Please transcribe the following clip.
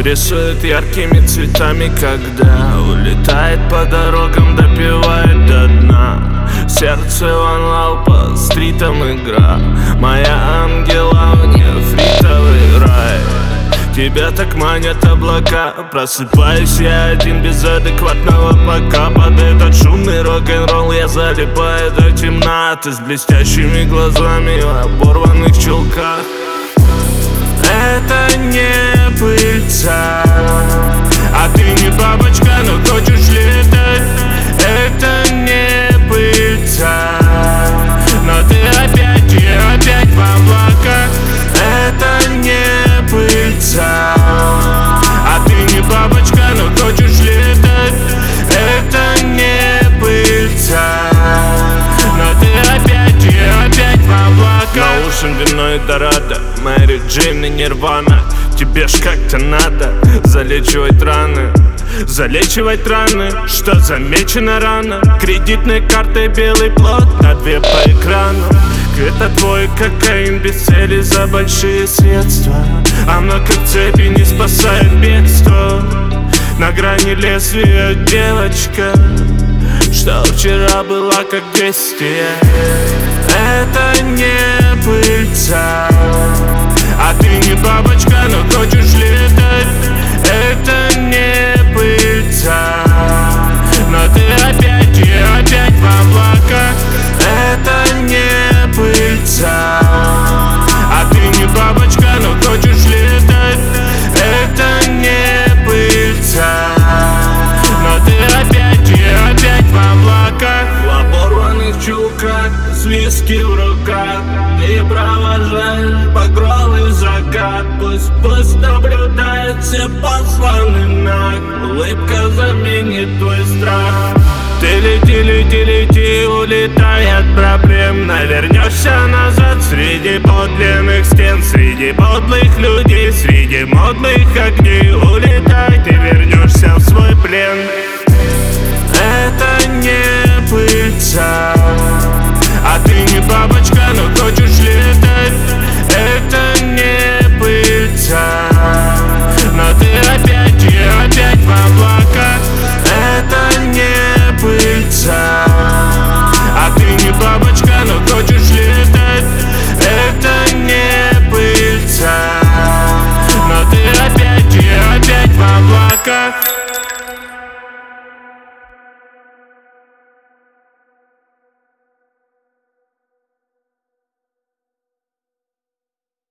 Рисует яркими цветами, когда улетает по дорогам, допивает до дна. Сердце One Love, по стритам игра. Моя ангела в нефритовый рай. Тебя так манят облака. Просыпаюсь я один без адекватного пока. Под этот шумный рок-н-ролл я залипаю до темноты, с блестящими глазами в оборванных чулках. Это не пыльца, а ты не бабочка, но хочешь летать. Это не пыльца, но ты опять и опять в облаках. Это не пыльца, а ты не бабочка, но хочешь летать. Это не пыльца, но ты опять и опять в облаках. Наушен вино и дорадо, Мэри Джейн и Нирвана. Тебе ж как-то надо залечивать раны. Залечивать раны, что замечено рано. Кредитной картой белый плод на 2 по экрану. Это твой кокаин без цели за большие средства. А много в цепи не спасает бегство. На грани лезвия девочка, что вчера была как бестия. Это не пыльца, а ты не бабочка, но хочешь летать. Это не пыльца, но ты опять и опять в облаках. Это не пыльца, а ты не бабочка, но хочешь летать. Это не пыльца, но ты опять и опять в облаках. В оборванных чулках, с виски в руках, ты провожаешь багровый закат. Пусть наблюдает все посланный наг. Улыбка заменит твой страх. Ты лети, лети, лети, улетай от проблем. Навернешься назад среди подлинных стен, среди подлых людей, среди модных огней.